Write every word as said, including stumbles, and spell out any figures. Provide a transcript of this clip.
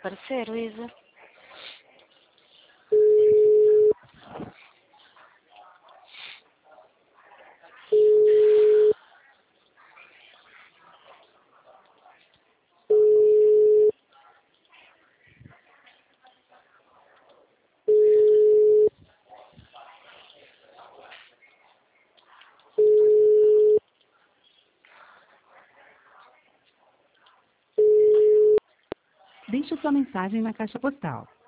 aparecer, Luísa. Deixe sua mensagem na caixa postal.